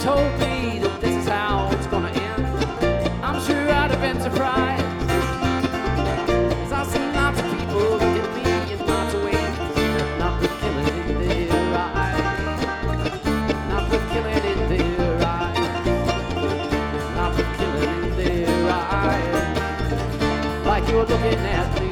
told me that this is how it's gonna end, I'm sure I'd have been surprised. 'Cause I've seen lots of people look at me in lots of ways, not with killing in their eyes, not with killing in their eyes, not with killing in their eyes, like you're looking at me.